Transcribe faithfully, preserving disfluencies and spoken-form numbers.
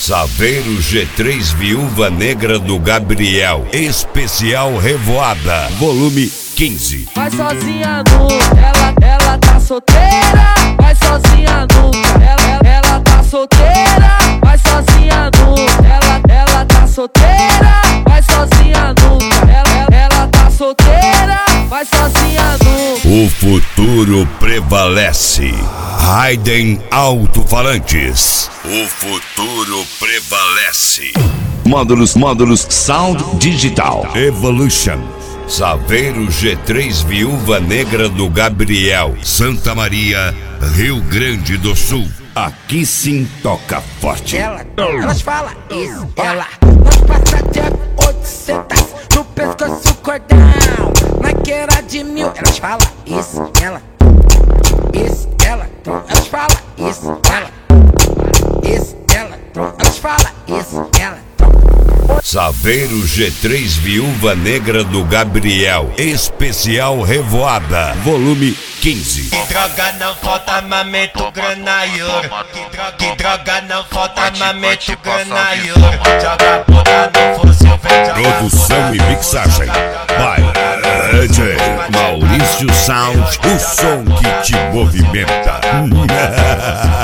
Saveiro G três Viúva Negra do Gabriel, especial Revoada, volume quinze. Vai sozinha nunca, ela, ela tá solteira. Vai sozinha nunca, ela, ela tá solteira. Vai sozinha nunca, ela, ela tá solteira. Vai sozinha nunca, ela, ela tá solteira. Vai sozinha nunca. O futuro prevalece. Raiden Alto-Falantes. O futuro prevalece. Módulos, módulos Sound Digital Evolution. Saveiro G três Viúva Negra do Gabriel, Santa Maria, Rio Grande do Sul. Aqui sim toca forte. Ela, elas falam isso, ela nós passa de oitocentas no pescoço cordão, naqueira de mil. Elas falam isso, ela, isso, ela, elas falam isso, ela, isso, ela, elas falam isso, ela. Saveiro G três Viúva Negra do Gabriel, especial Revoada, volume quinze. Que droga não falta, mamento, grana e ouro. Que droga, que droga não falta, mamento, grana e ouro. Joga porra no fuzil, vem jogar. Produção e mixagem by D J Maurício Sound, o som que te movimenta.